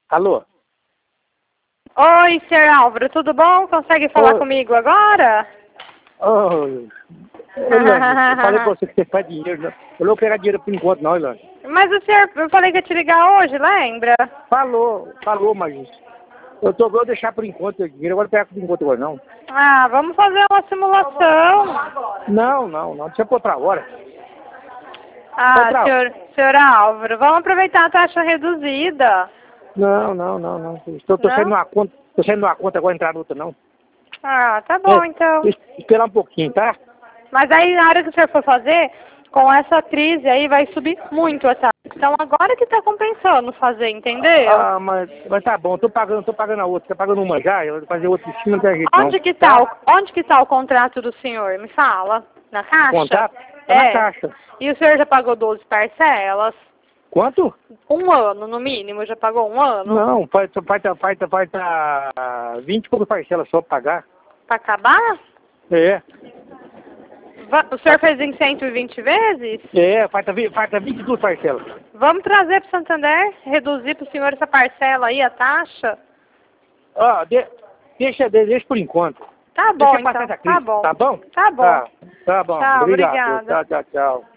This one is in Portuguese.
Alô? Oi, Sr. Álvaro, tudo bom? Consegue falar comigo agora? Oi, Ilane, eu falei pra você que você faz dinheiro, né? Eu não vou pegar dinheiro por enquanto não, Ilane. Mas o senhor, eu falei que ia te ligar hoje, lembra? Falou, mas eu vou deixar por enquanto o dinheiro, agora não pego por enquanto agora não. Ah, vamos fazer uma simulação. Não, deixa pra outra hora. Ah, senhor Álvaro, vamos aproveitar a taxa reduzida. Não. Tô saindo Não? numa conta agora, entrar noutra não. Ah, tá bom, então. Esperar um pouquinho, tá? Mas aí, na hora que o senhor for fazer, com essa crise aí, vai subir muito a taxa. Então, agora que tá compensando fazer, entendeu? Ah, mas tá bom, tô pagando a outra, tá pagando uma já, eu vou fazer outra em cima, não tem jeito Onde que tá o contrato do senhor? Me fala. Na caixa? Contrato? Tá na caixa. E o senhor já pagou 12 parcelas? Quanto? 1 ano, no mínimo, já pagou 1 ano? Não, vai tá 20 e poucas parcelas só pra pagar. Pra acabar? É. O senhor fez em 120 vezes? É, falta 22 parcelas. Vamos trazer pro Santander, reduzir pro senhor essa parcela aí, a taxa? Ó, deixa por enquanto. Tá bom, Deixa passar então. essa crise, Tá bom. tá bom? Tá bom. Tá bom. Tchau, Obrigado. obrigada. Tchau.